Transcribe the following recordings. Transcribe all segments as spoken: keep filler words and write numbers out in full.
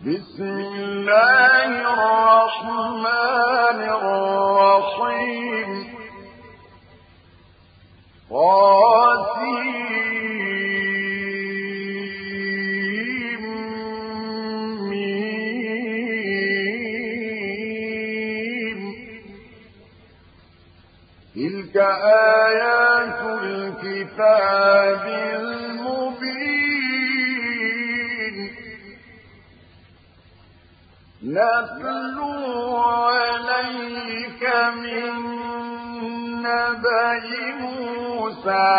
بسم الله الرحمن الرحيم طاسيم ميم تلك آيات الكتاب المبين نتلو عليك من نبأ موسى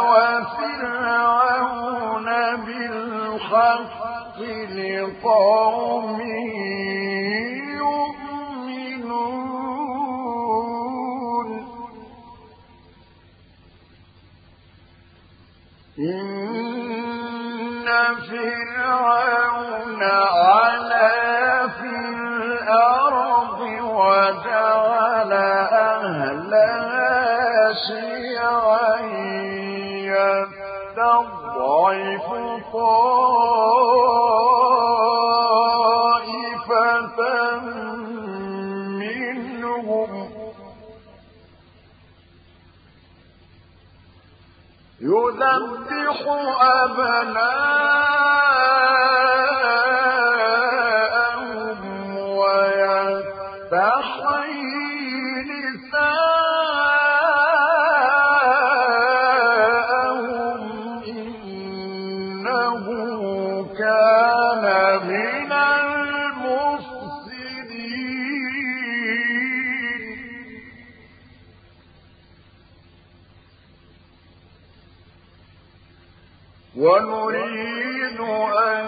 وفرعون بالحق لقوم يؤمنون إن فرعون علا في الأرض وجعل أهلها شيعا يستضعف طائفة منهم يذبح أبناءهم ويستحيي نساءهم إنه كان من المفسدين ونريد أن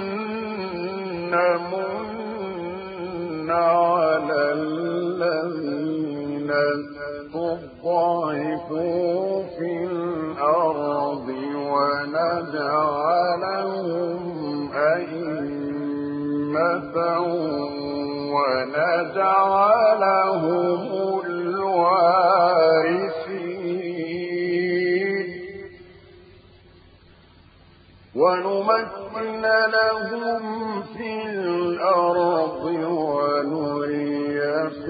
نمن على الذين استضعفوا في الأرض ونجعلهم أئمة ونجعلهم الوارثين ونمكن لهم في الأرض ونري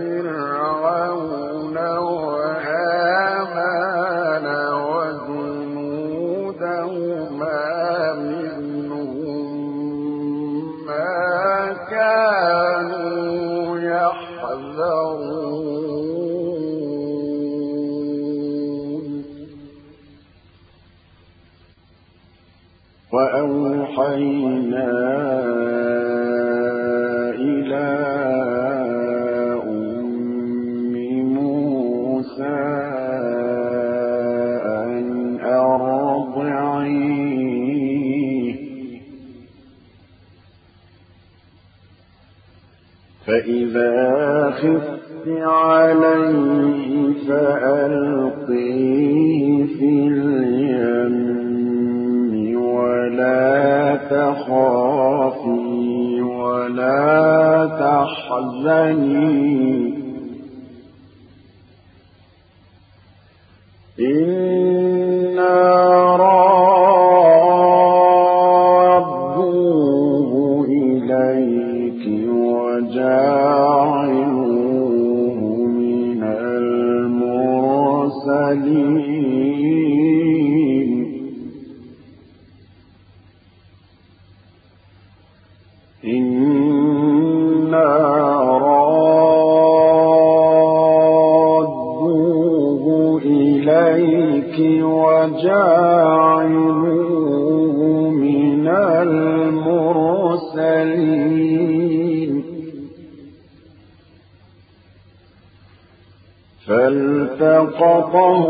فرعون وهامان وجنودهما منهم ما كانوا يحذرون وأوحينا إلى أم موسى أن أرضعيه فإذا خفت عليه فألقيه في اليم ولا تخافي ولا تحزني إنا رادوه إليك وجاعلوه من المرسلين إنا رادوه إليك وجاعلوه من المرسلين فالتقطه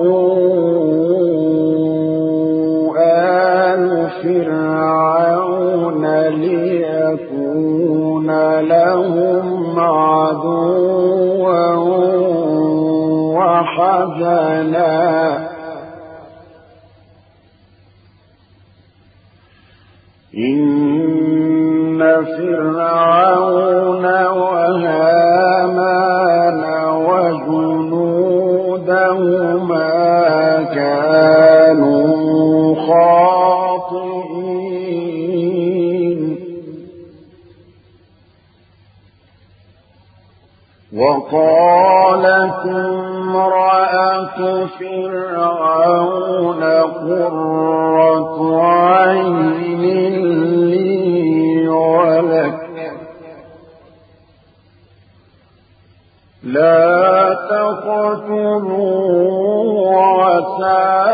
آل فرعون ليكون لهم عدوا وحزنا إن فرعون وهامان وجنودهما كانوا خاطئين وقالت امرأة فرعون قرة عين لي ولك لا تقتلوا عسى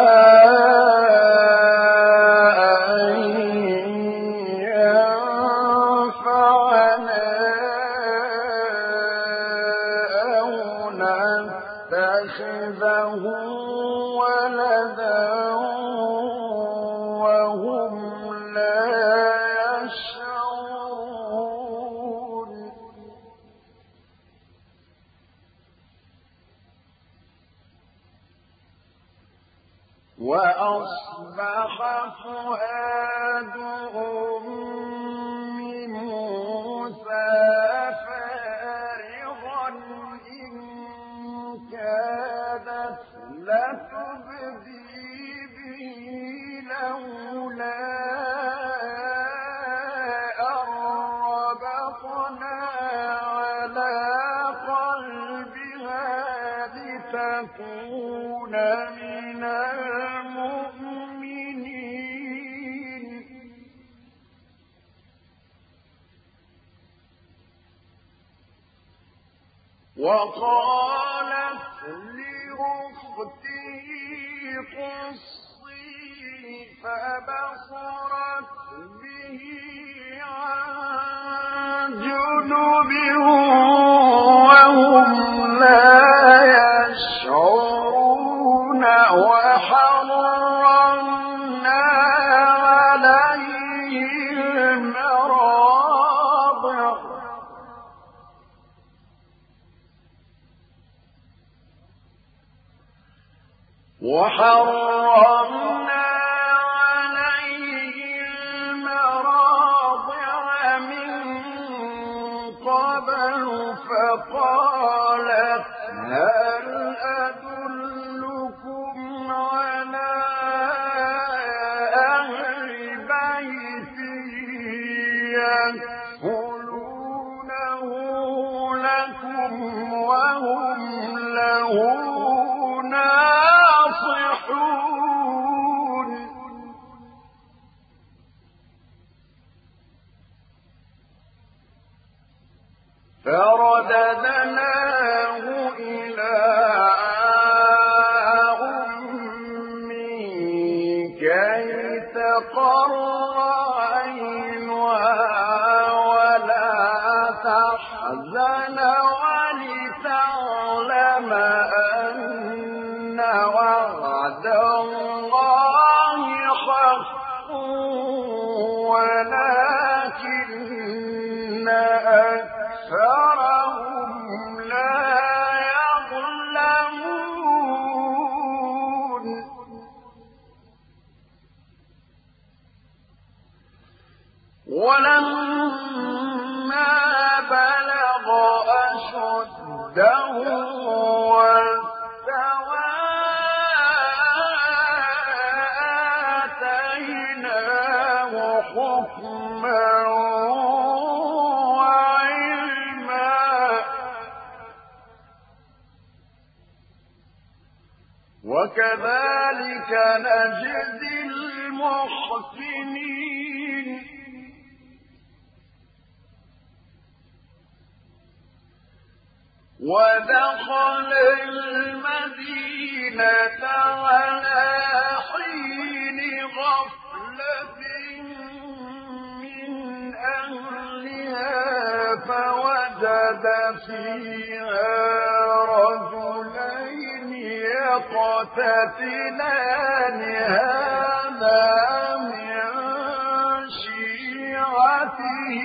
وأصبح فؤاد أم موسى فارغا إن كادت لتبدي به لولا أن ربطنا على قلبها لتكون من وقالت لأخته قصي فبصرت به عن جنب وهم لا يشعرون وحرمنا عليه المراضع وحرمنا عليه المراضع من قبل فقالت هل أدلكم على أهل بيت يكفلونه لكم وهم له ناصحون فرددناه إلى أمه كي تقر عينها ولا تحزن ولتعلم أن وعد الله حق ولكن أكثرهم لا يظلمون ولما بلغ أشده واستوى آتيناه حكما وكذلك نجزي المحسنين ودخل المدينة على حين غفلة من أهلها فوجد فيها رجلين يقتتلان هذا من شيعته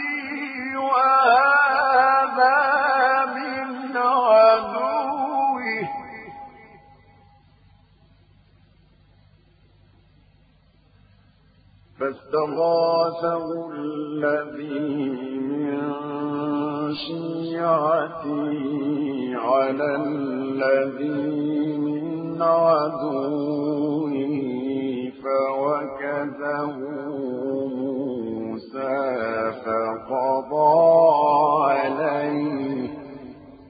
وهذا من عدوه فاستغاثه الذي من شيعته على الذي من عدوه فوكزه موسى فقضى عليه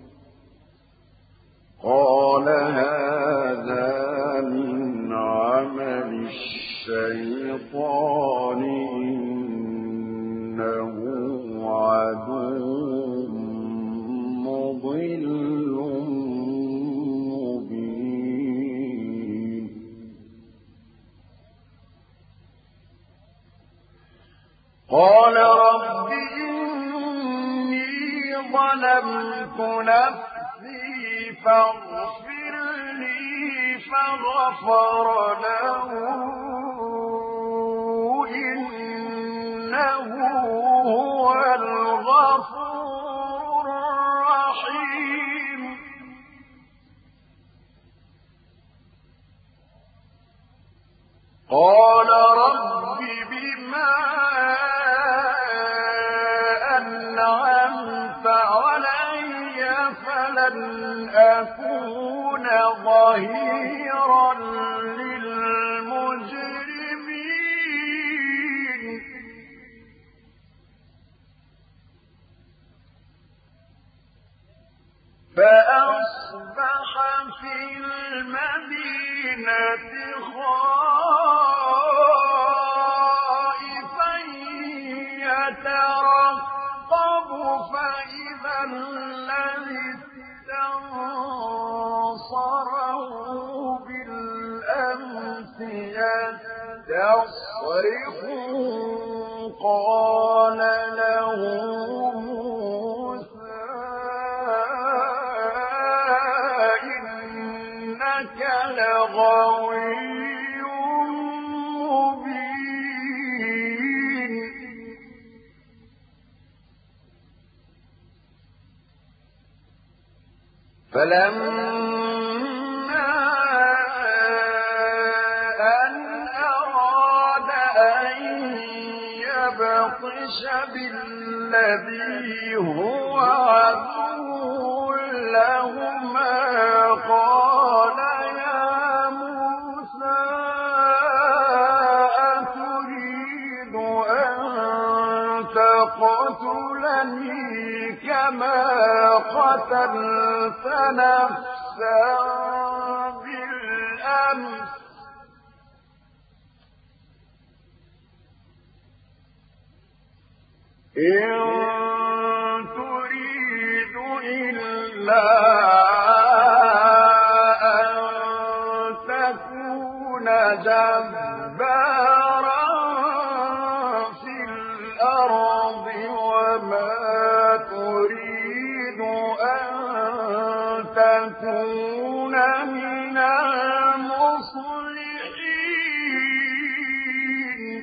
ظلمت نفسي فاغفر لي فغفر له إنه هو الغفور الرحيم قال رب بما أنعمت علي فلن أكون ظهيرا للمجرمين فأصبح في المدينة خائفا يترقب فإذا الذي استنصره بالأمس يستصرخه قال له لغوي مبين فلما أن أراد أن يبطش بالذي هو عدو لهما قال تقتلني كما قتلت نفسا بالأمس إن تريد إلا أن تكون جبارا في الأرض وما تريد أن تكون من المصلحين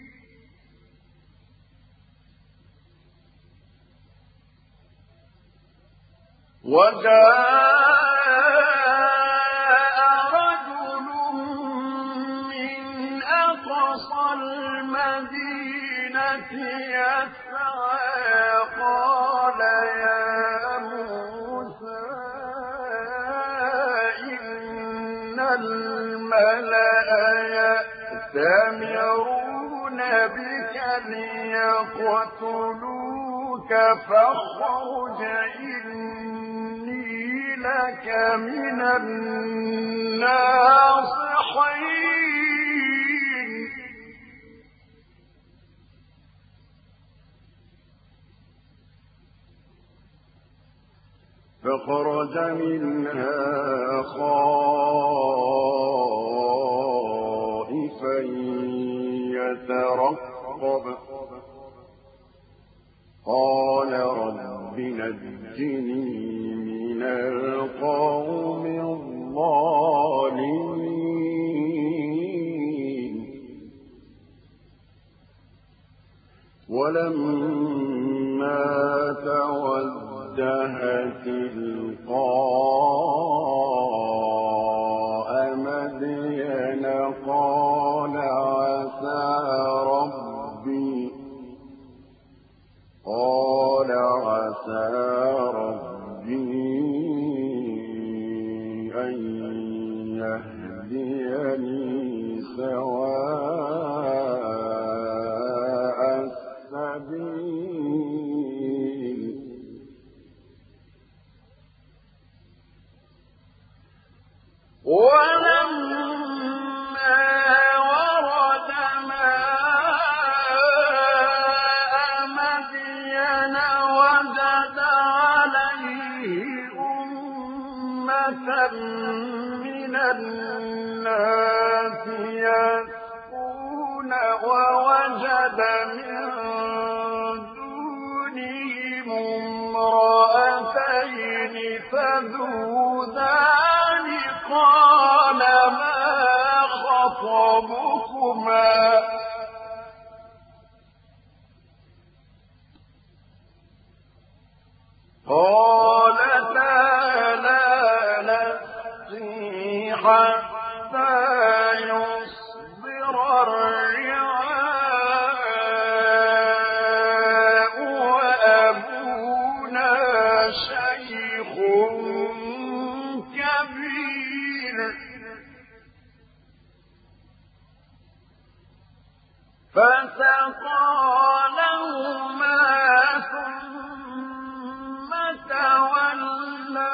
وجاء رجل من أقصى المدينة يسعى قال يا موسى إن الملأ يأتمرون بك ليقتلوك فاخرج إني لك من الناصحين فخرج منها خائفا يترقب قال رب نجني من القوم الظالمين ولما توجه تلقاء مدين قال عسى ربي قال عسى ربي أن يهديني سواء السبيل ولما ورد ماء مدين وجد عليه أمة من الناس يسقون ووجد من دونهم امرأتين خطبكما قالتا لا نسقي حتى يصدر الرعاء وأبونا شيخ كبير فسقى لهما ثم تولى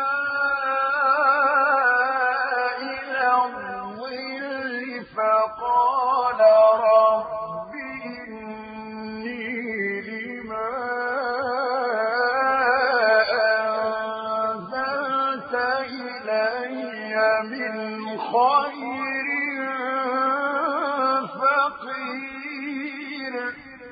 إلى الظل فقال رب إني لما أنزلت إلي من خير فقير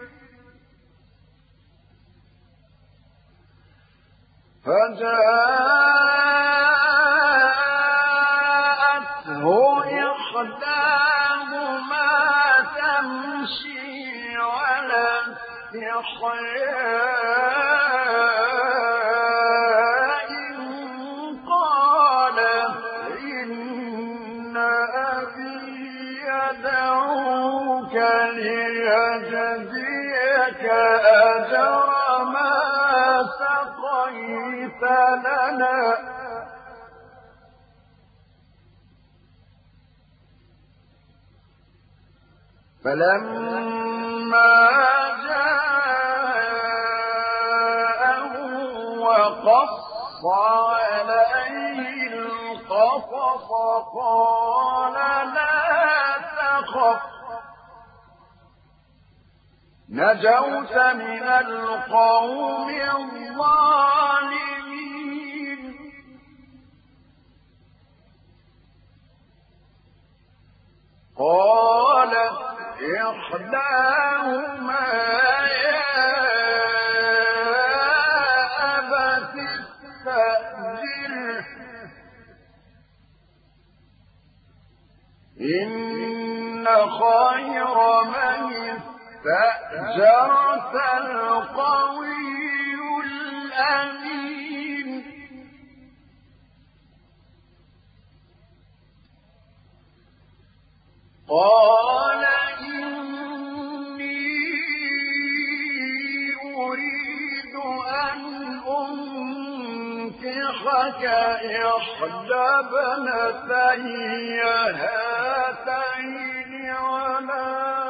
فجاءته إحداهما تمشي على استحياء قالت إن أبي يدعوك ليجزيك أجر ما سقيت لنا فلما جاءه وقص عليه القصص قال لا تخف نجوت من القوم الظالمين قالت إحداهما يا أبت استأجره إن خير من استأجرت القوي الأمين قال إني أريد أن أنكحك إحدى ابنتي هاتين على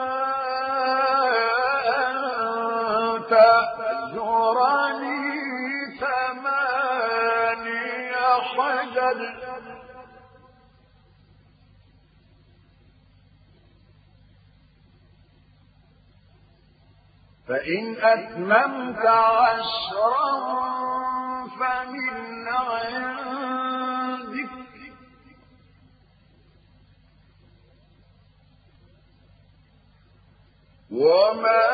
أن تأجرني ثماني حجج فإن أتممت عشرا فمن عندك وما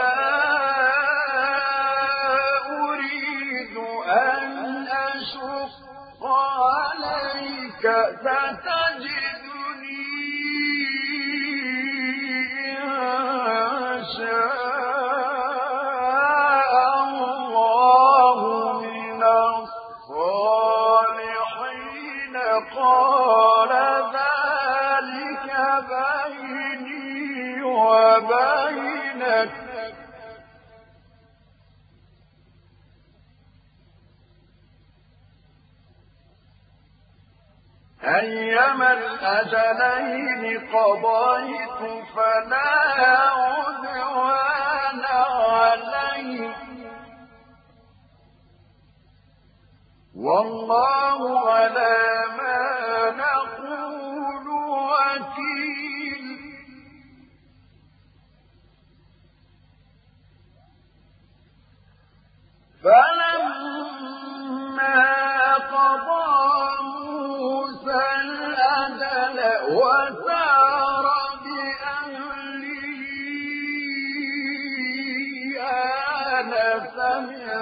أريد أن أشق عليك ستجدني إن شاء قال ذلك بيني وبينك أيما الأجلين قضيت فلا عدوان علي والله على ما نقول وكيل فلما قضى موسى الأجل وسار بأهله آنس من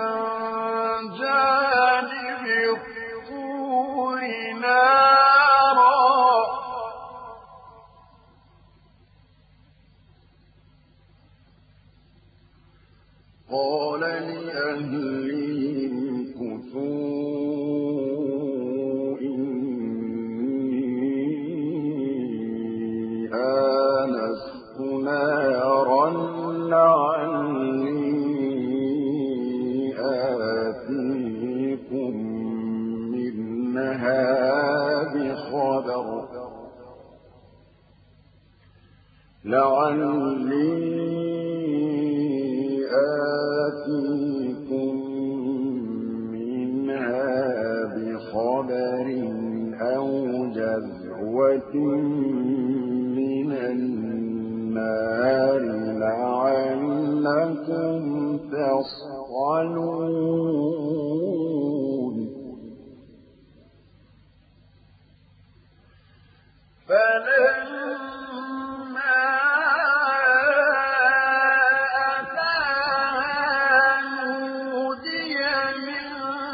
جانب الطور نارا أهلهم كثوا إني آنست نارا لعلي آتيكم منها بخبر لعلي آتيكم منها بخبر أو جذوة من النار لعلكم تصطلون فلما أتاها نودي من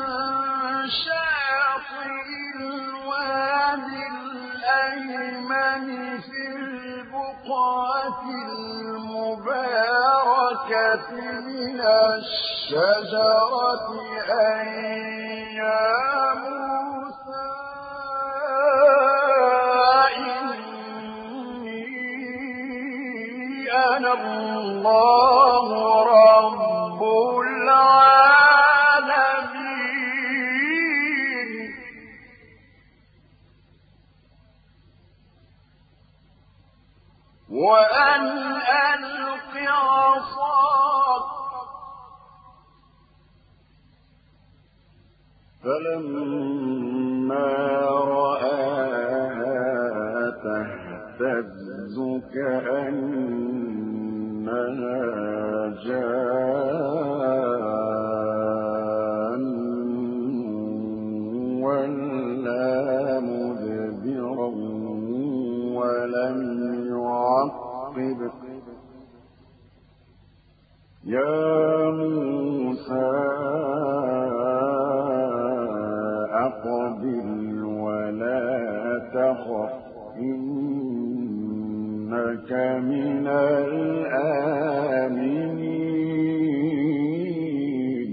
شاطئ الوادي الأيمن في البقعة المباركة من الشجرة أن يا موسى أنا الله رب العالمين وأن ألق عصاك فلما رآها تهتز كأنها جان ولا مدبرا ولم يعقب يا موسى أقبل ولا تخف إنك من الآمنين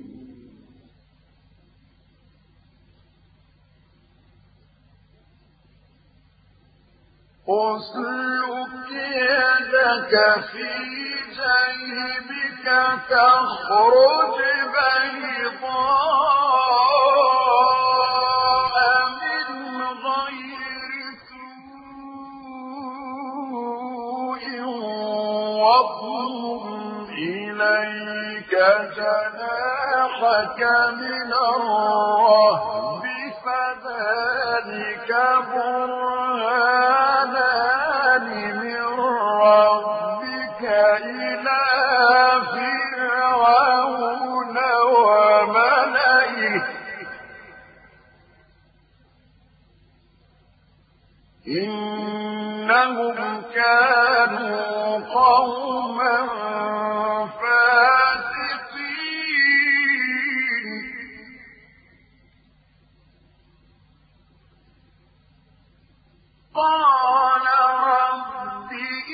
أسلك يدك في جيبك تخرج بيضاء من غير سوء واضم إليك جناحك من الرهب فذلك برهانان من ربك إلى فرعون وملئه إنهم كانوا قوما فاسقين قال رب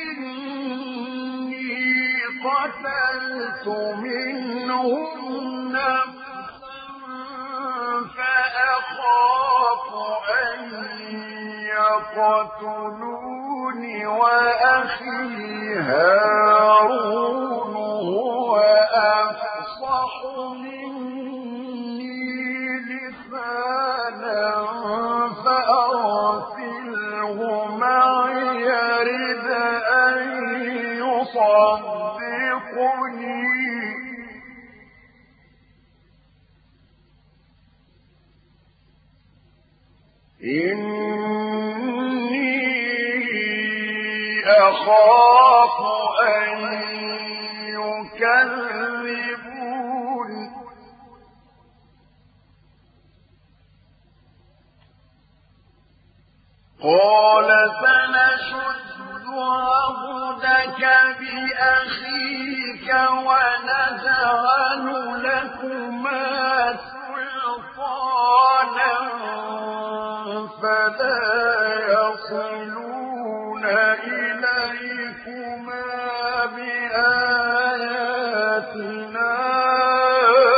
إني قتلت منهم نفسا فأخاف أن يقتلون وأخي هارون هو أفصح مني لسانا فأرسله معي يرد أن يصدقني إني أخاف أن يكذبون قال سنشد عضدك بأخيك ونجعل لكما سلطانا فلا يصلون إليكما بآياتنا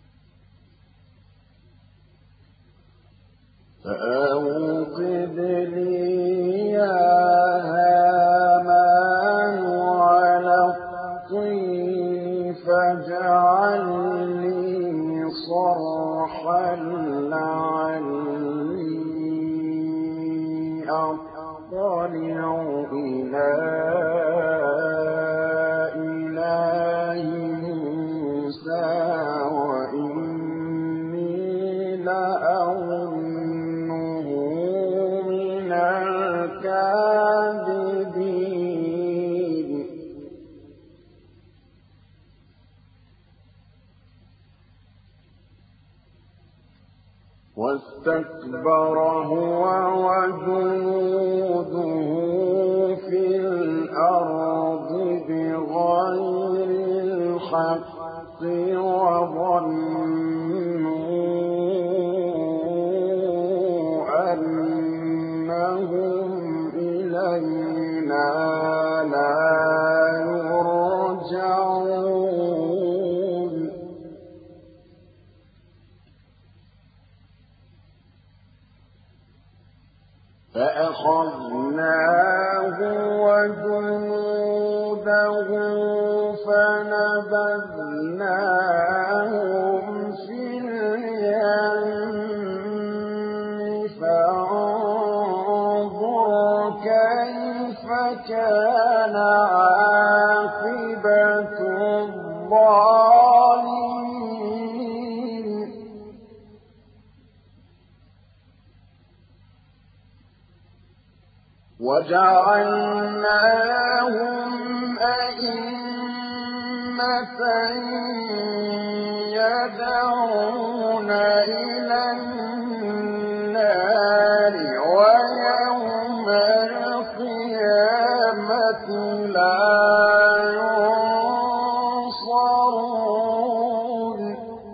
واستكبر هو وجنوده في الأرض بغير الحق وظنوا أنهم إلينا لا يرجعون فأخذناه وجنوده فنبذناهم في اليم فانظر كيف كان عاقبة الظالمين وجعلناهم أئمة يدعون إلى النار ويوم القيامة لا ينصرون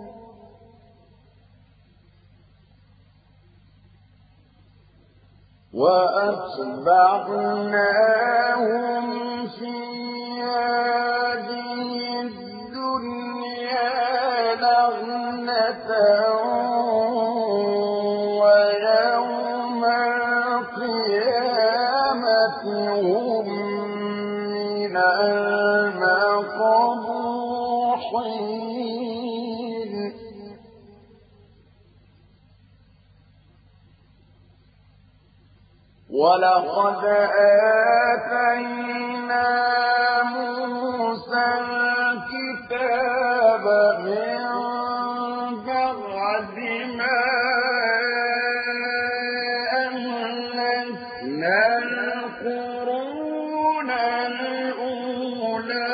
وأتبعناهم في هذه الدنيا لعنة ويوم القيامة هم من المقبوحين ولقد آتينا موسى الكتاب من بعد ما أهلكنا القرون الأولى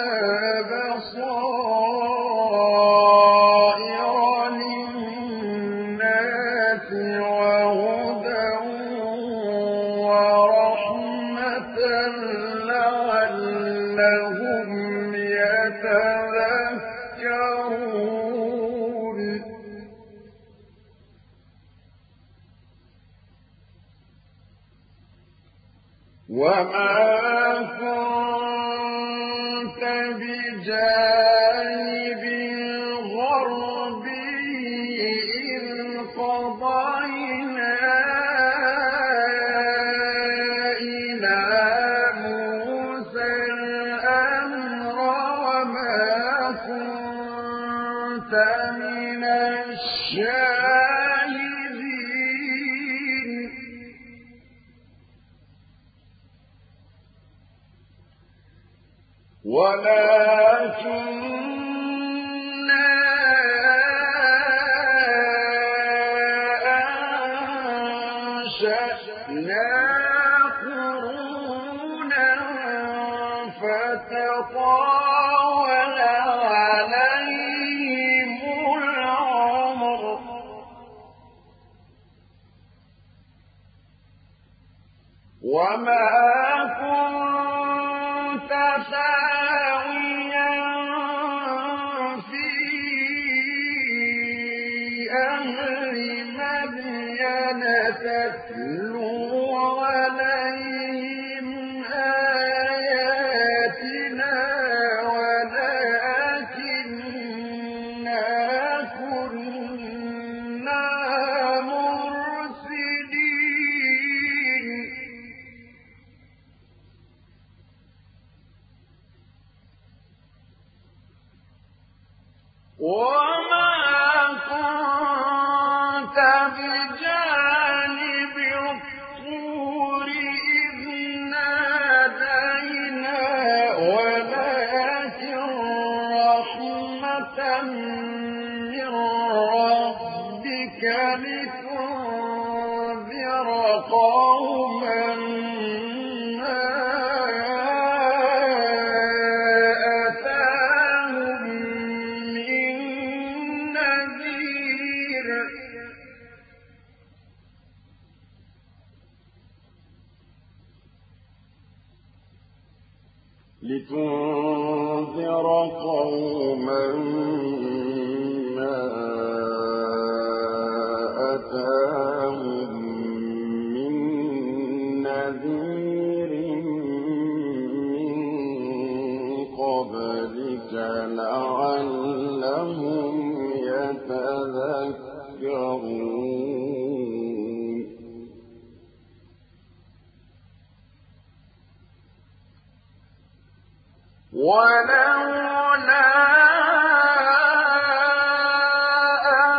بصائر للناس وهدى ورحمة لعلهم يتذكرون وما كنت بجانب الغربي إذ قضينا إلى موسى الأمر وما كنت من الشاهدين ولكننا أنشأنا قرونا فتطاول عليهم العمر وما كنت ثاويا في أهل مدين تتلو عليهم آياتنا ولكننا كنا مرسلين وما كنت بجانب الطور إذ نادينا ولكن رحمة من ربك لتنذر قوما لتنذر قوما ما أتاهم من نذير من قبلك لعلهم يتذكرون ولولا أن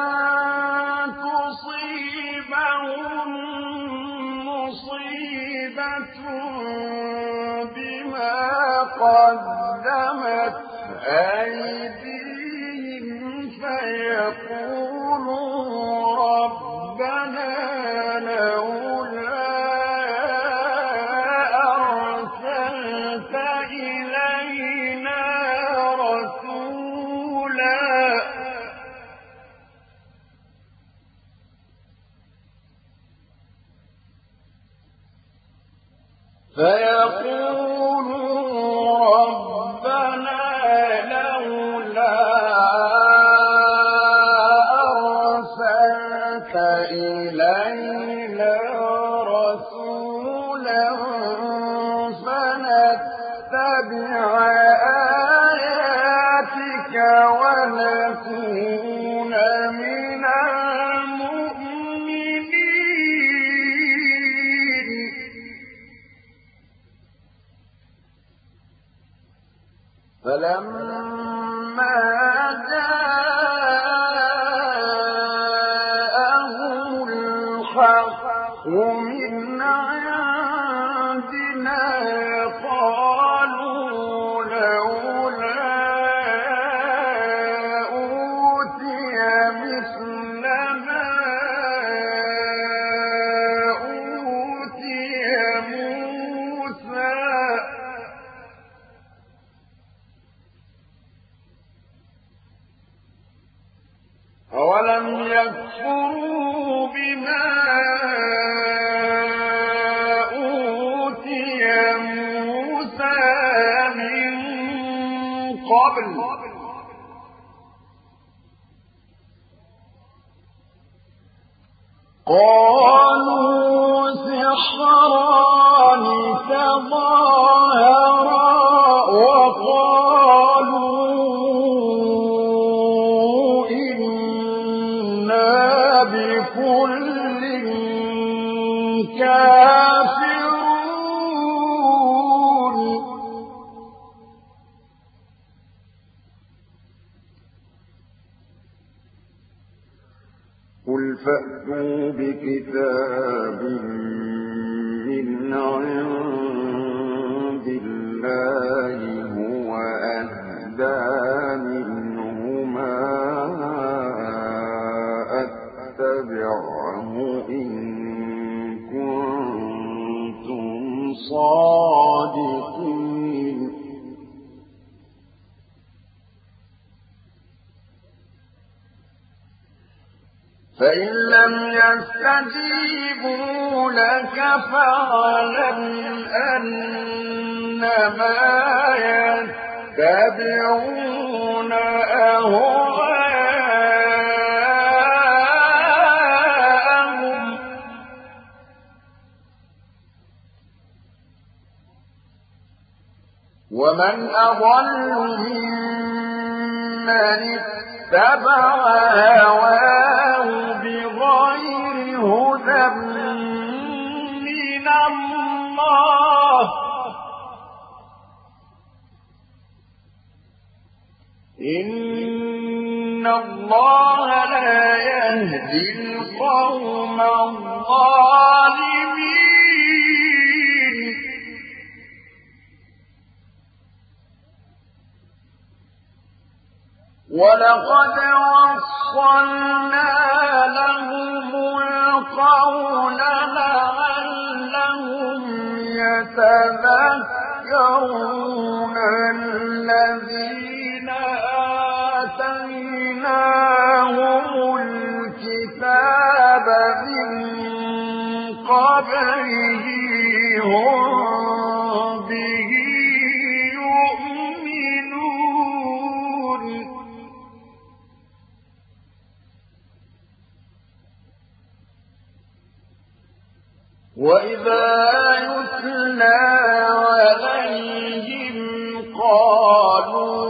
تصيبهم مصيبة بما قدمت أيديهم فيقولوا ربنا لولا أرسلت إلينا رسولا فيقولوا ربنا لولا أرسلت إلينا رسولا فنتبع آياتك ونكون من المؤمنين فلما جاءهم الحق من عندنا قالوا لولا أوتي مثل ما أوتي موسى أولم يكفروا بما أوتي موسى من قبل قالوا سحران تظاهرا وقالوا إنا بكل كافرون قل فأتوا بكتاب من عند الله هو أهدى منهما أتبعه إن كنتم صادقين فإن لم يستجيبوا لك فاعلم أنما يتبعون أهواءهم ومن أضل ممن اتبع هواه بغير هدى من الله إن الله لا يهدي القوم الظالمين ولقد وصلنا لهم القول لعلهم يتذكرون الذين آتيناهم الكتاب من قبله هم به وإذا يتلى عليهم قالوا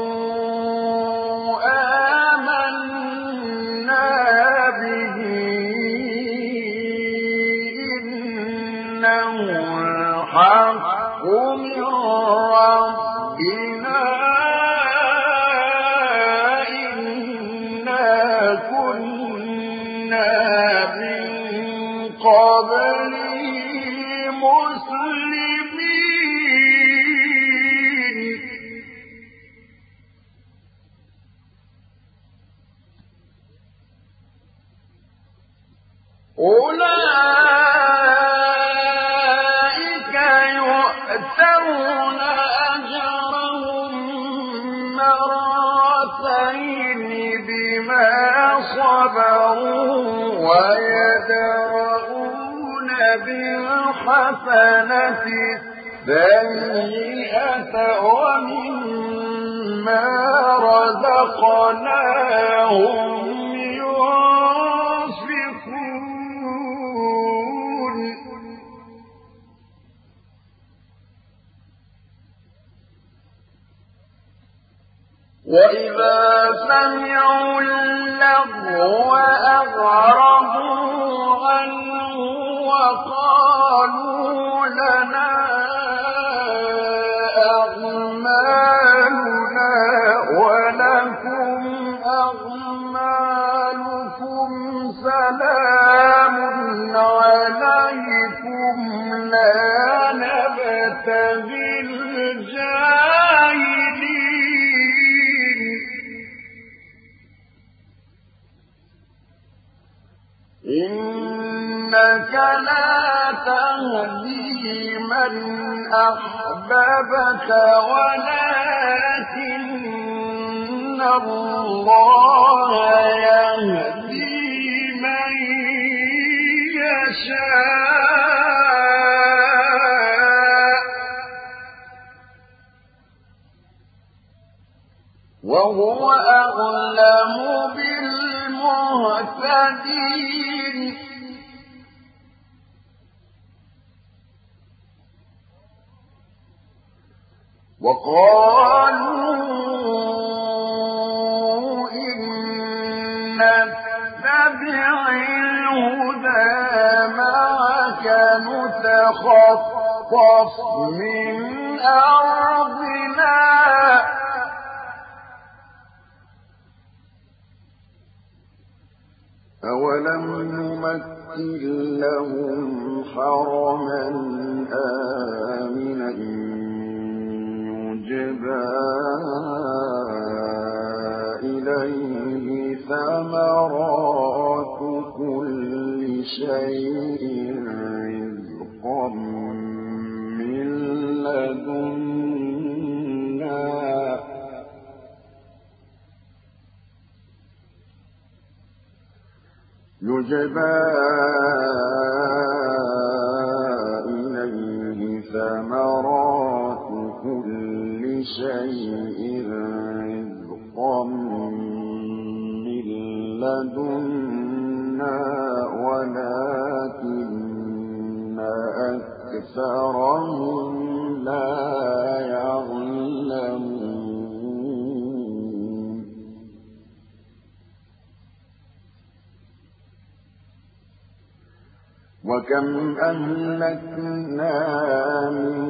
آمنا به إنه الحق من ربنا إنا كنا من قبل مسلمين أولئك يؤتون أجرهم مرتين بما صبروا ويدرؤون بالحسنة السيئة ومما رزقناهم ينفقون وإذا سمعوا اللغو أعرضوا عنه وقالوا لنا أعمالنا ولكم أعمالكم سلام عليكم لا نبتغي الجاهلين إنك لا تهدي من أحببت ولكن الله يهدي من يشاء وهو أعلم بالمهتدين وقالوا إن نتبع الهدى معك نتخطف من أرضنا أولم نمكن لهم حرما آمنا يجبى إليه ثمرات كل شيء رزقا من لدنا يجبى إليه ثمرات كل شيء رزقا من لدنا ولكن أكثرهم لا يعلمون وكم أهلكنا من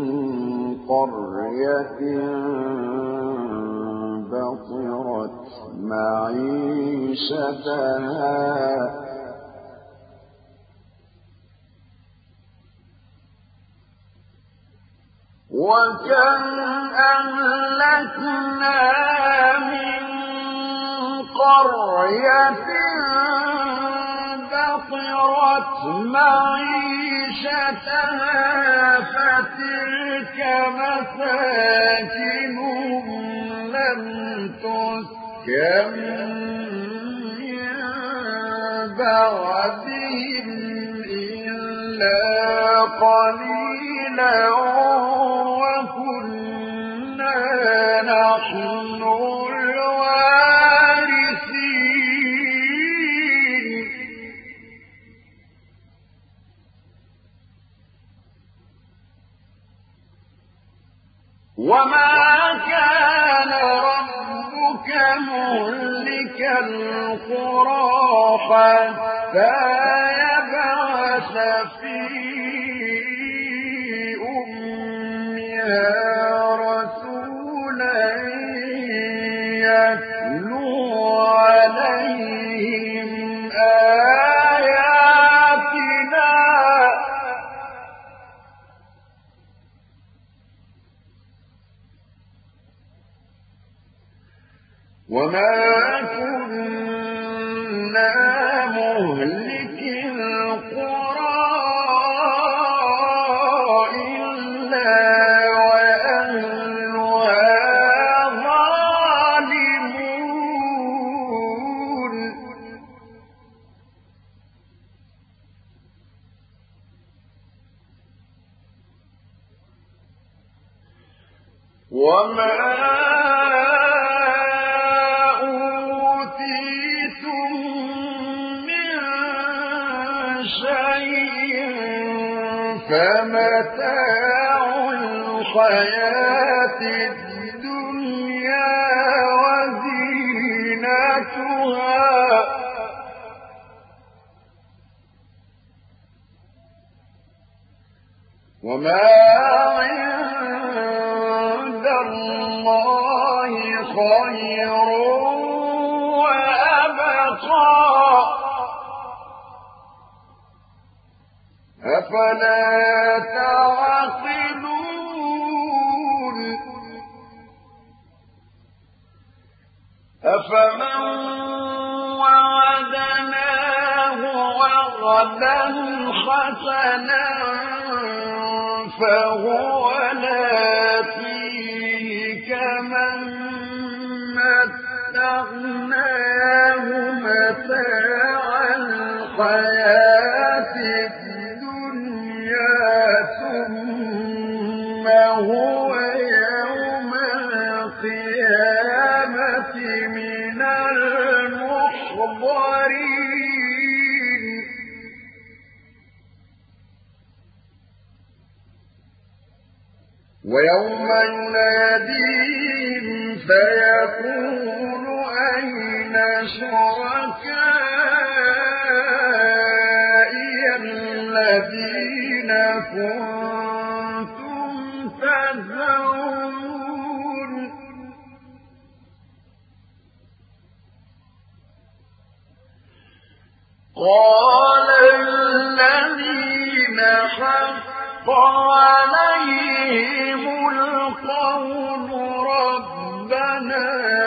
قرية بطرت معيشتها وكم أهلكنا من قرية بطرت معيشتها فتلك مساكنهم لم تسكن من بعدهم إلا قليلا وكنا نحن الوارثين وما كان ربك مهلك القرى حتى يبعث في أمها رسولا يتلو عليهم آياتنا وما كنا مهلك القرى إلا وأهلها ظالمون وما فمتاع الحياة الدنيا وزينتها وما عند الله خير وأبقى أفلا تعقلون أفمن وعدناه وعدا حسنا فهو لاقيه كمن متعناه متاع الحياة ثم هو يوم القيامة من المحضرين ويوم يناديهم فيقول أين شركائي الذين كنتم تزعمون قال الذين حق عليهم القول ربنا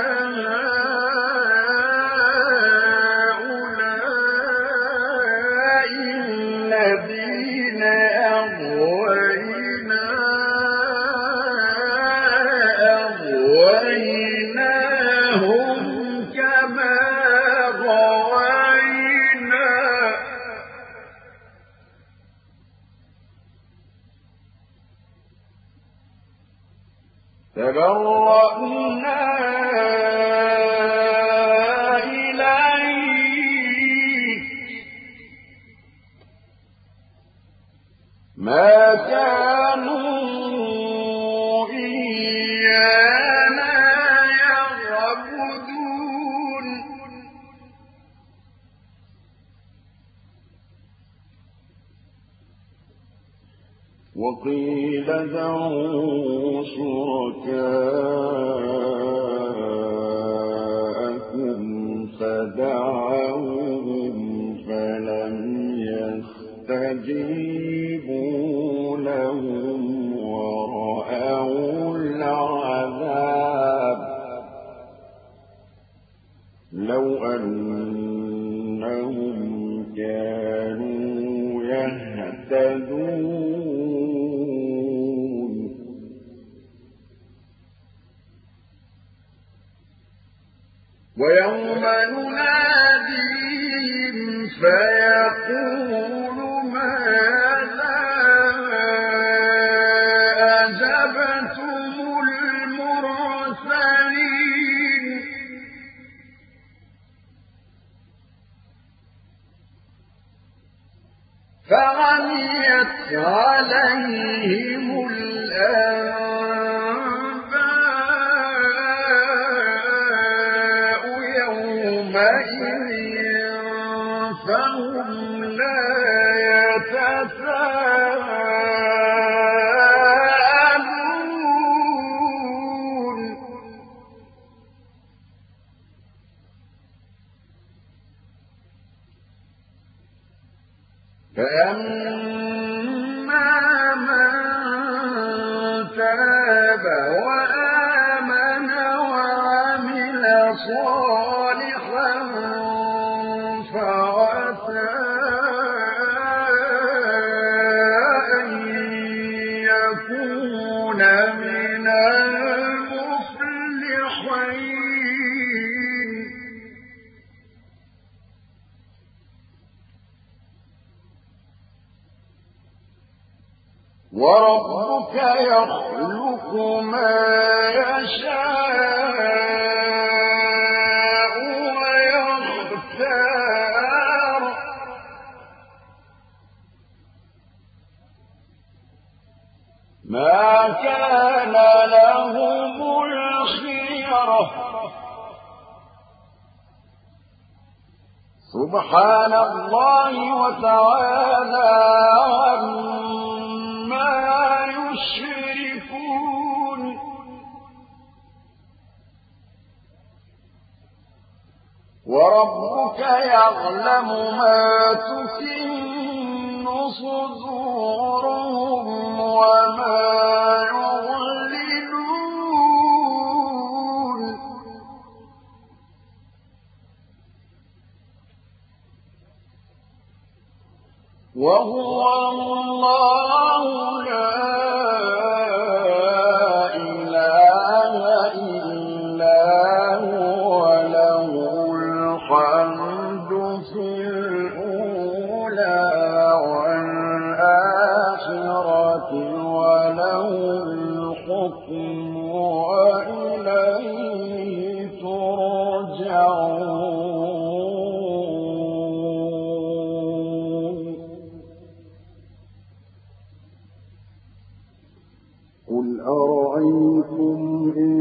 هؤلاء الذين أغوينا أغويناهم كما غوينا تبرأنا إليك ما كانوا إيانا يعبدون وقيل ادعوا شركاءكم فدعوهم فلم يستجيبوا لهم ورأوا العذاب لو أنهم كانوا يهتدون ويوم نناديهم فيقول ماذا أجبتم المرسلين فعميت عليهم الأنباء فأما من تاب وآمن وعمل صالحا فعسى أن يكون من المفلحين. وربك يخلق ما يشاء ويختار ما كان لهم الخيرة سبحان الله وتعالى عما يشركون. وربك يعلم ما تكن صدورهم وما يعلنون. وهو الله لا إله إلا هو له الحمد في الأولى والآخرة وله الحكم وإليه ترجعون. قل أرأيتم إن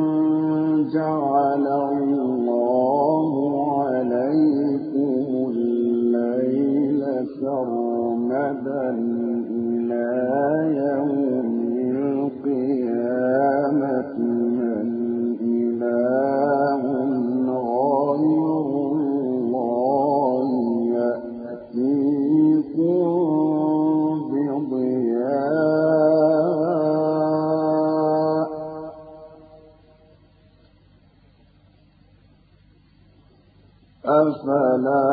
جعل الله عليكم الليل سرمدا إلى يوم القيامة من إله غير الله يأتيكم بضياء أفلا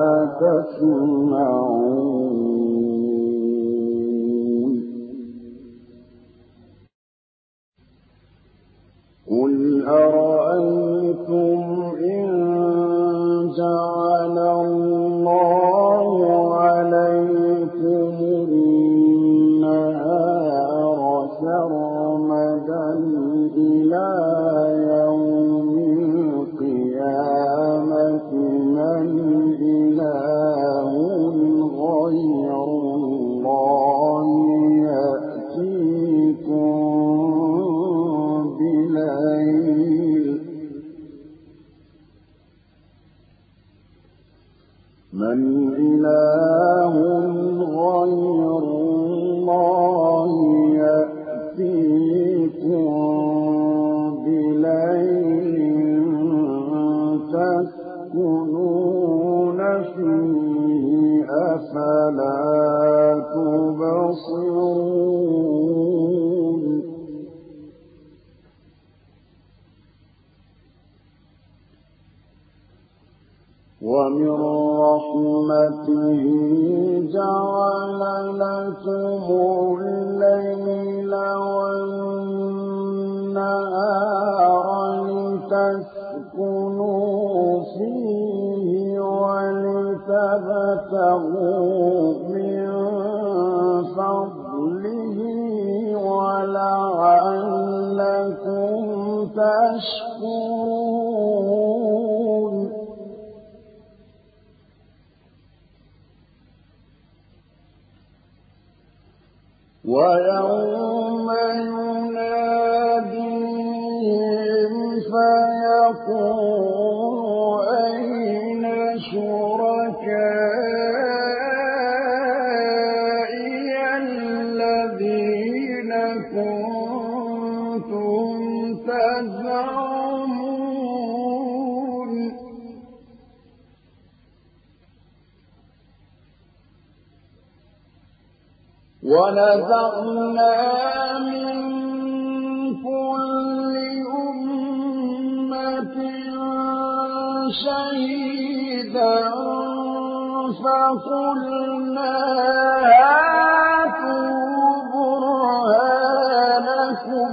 تسمعون. قل أرأيتم إن جعل الله عليكم النهار سرمدا إلى يوم القيامة من إله غير الله يأتيكم بليل من إله غير الله يأتيكم بليل تسكنون فيه أفلا تبصرون. ومن رحمته جعل لكم الليل والنهار لتسكنوا فيه ولتبتغوا من فضله ولعلكم تشكرون. ويوم يناديهم فيقول أين شركائي الذين كنتم تزعمون. ونزعنا من كل أمة شهيدا فقلنا هاتوا برهانكم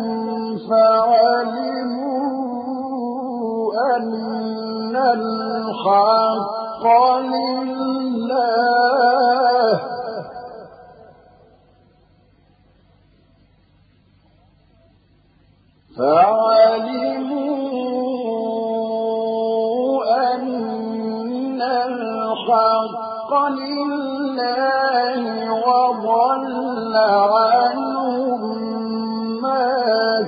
فعلموا أن الحق لله فعلموا أن الحق لله وضل عنهم ما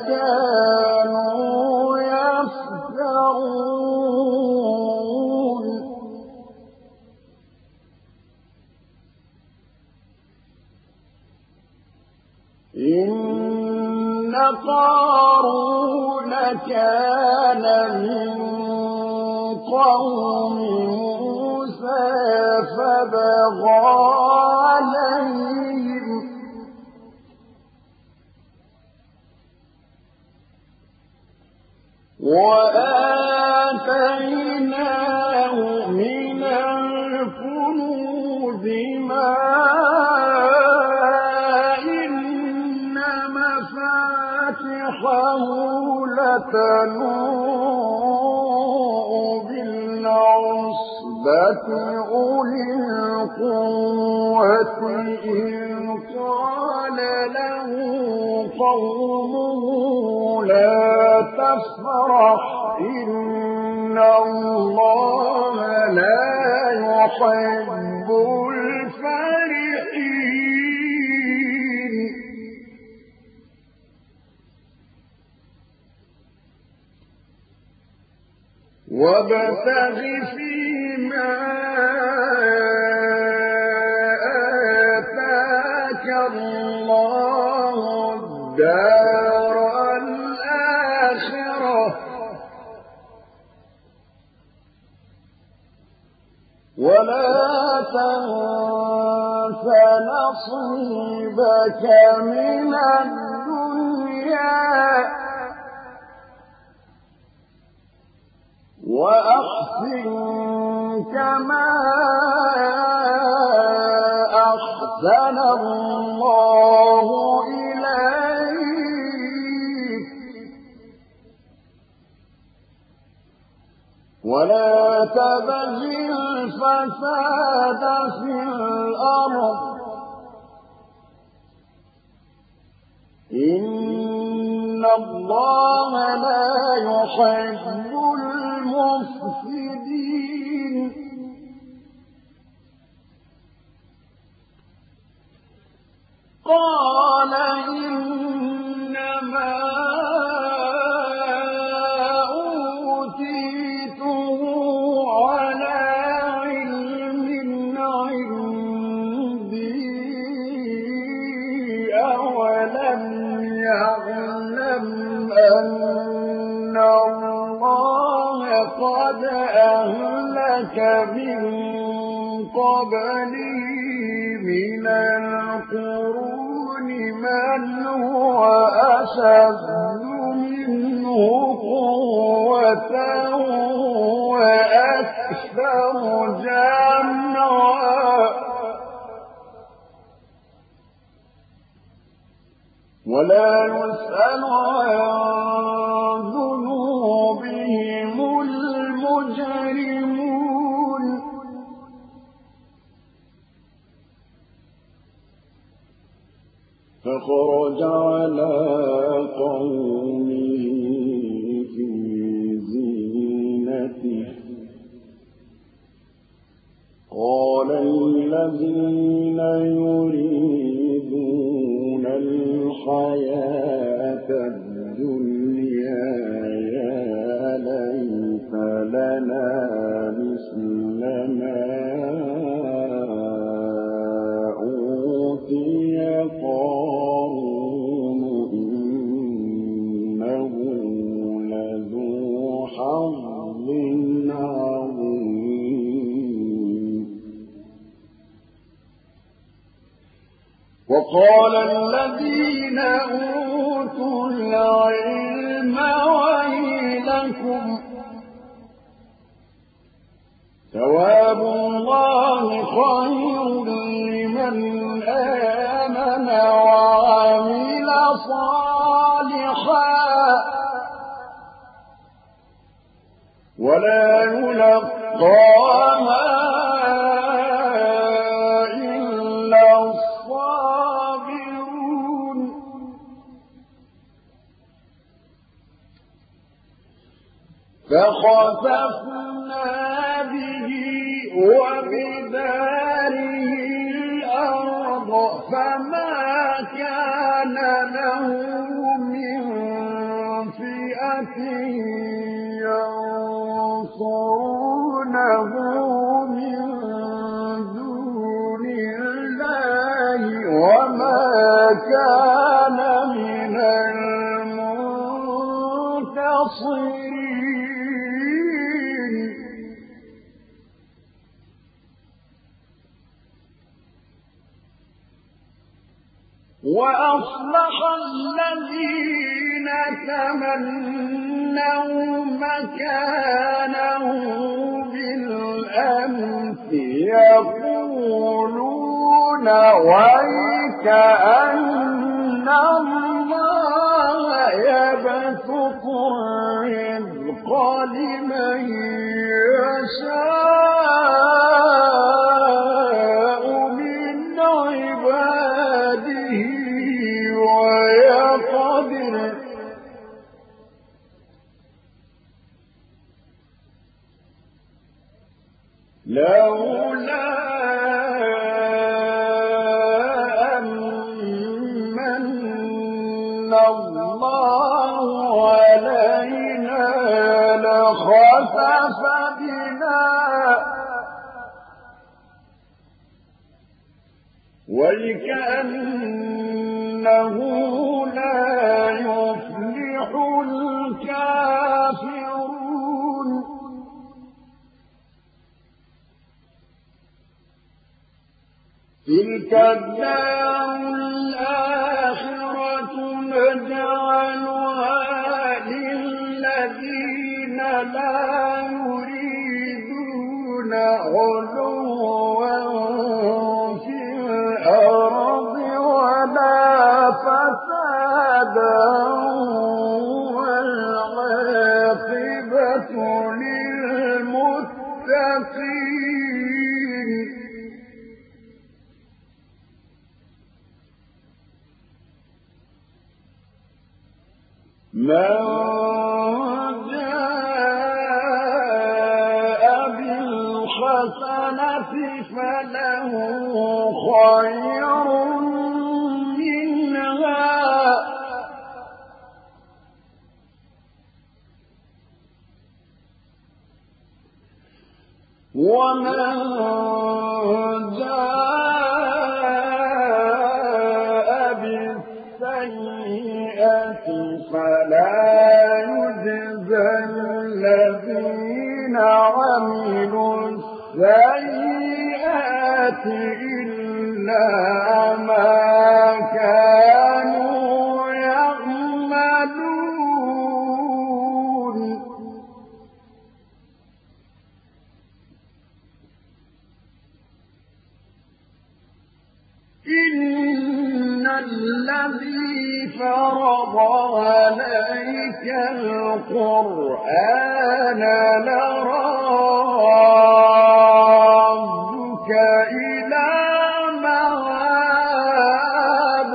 كانوا يفترون إن قارون كان من قوم موسى فبغى عليهم وآتيناه من الكنوز ما لتنوء بالعصبة أولي القوة إذ قال له قومه لا تفرح إن الله لا يحب الفرحين وابتغ فيما آتاك الله الدار الآخرة ولا تنس نصيبك من الدنيا وأحسن كما أحسن الله إليك ولا تبغ الفساد في الأرض إن الله لا يحب المفسدين قال إنما أوتيته على علم عندي أولم يعلم أن الله قد أهلك من قبله من القرون من هو أشد منه قوة وأكثر جمعا ولا يسأل عن ذنوبهم المجرمون فخرج على قومه في زينته قال الذين يريدون الحياة الدنيا يا ليت لنا مثل ما أوتي قارون إنه لذو حظ عظيم وقال الذين أوتوا العلم ويلكم ثواب الله خير لمن آمن وعمل صالحا ولا يلقاها إلا الصابرون فخسفنا به وبداره الأرض فما كان له من فئة ينصرونه من دون الله وما كان من المنتصرين وأصلح الذين تمنوا مكانه بالأمس يقولون ويكأن الله يبسط الرزق لمن يشاء من عباده ويقدر لولا أمن الله علينا لخسف بنا وكأنه لا يفلح الكافرون تلك الدار الآخرة نجعلها للذين لا يريدون علوا في الأرض ولا فسادا والعاقبة للمتقين من جاء بالحسنة فله خير منها ومن جاء بالسيئة فلا يجزى الذين عملوا السيئات إلا ما كانوا يعملون إن الذي فرض عليك القرآن لرادك إلى معاد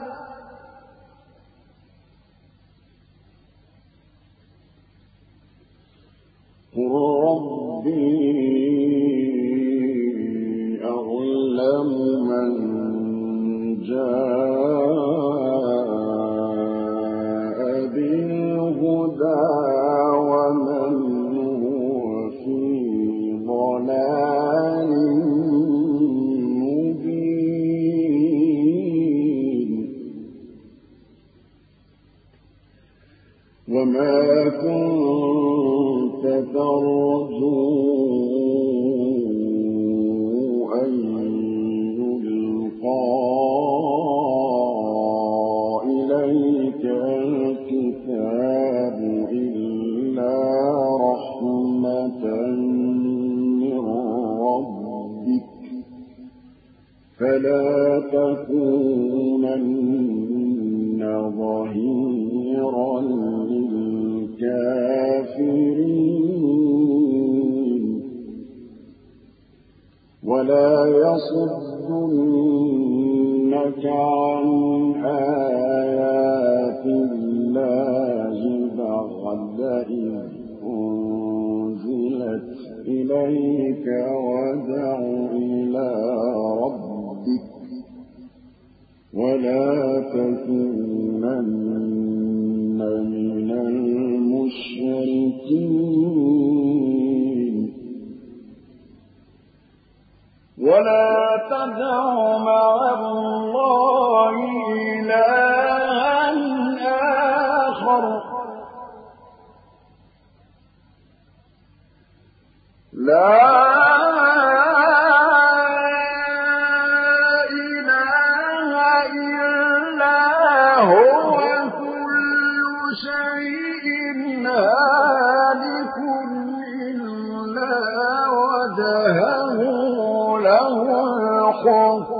قل ربي أعلم من جاء بالهدى ومن هو في ضلال مبين وما كنت ترجو أن يلقى تكونن ظهيرا للكافرين ولا يصدنك عن آيات الله بعد إذ أنزلت إليك ودع إلى ربك ولا تكونن من المشركين ولا تدع مع الله إلها آخر لا إله إلا هو كل شيء هالك إلا وجهه له الحكم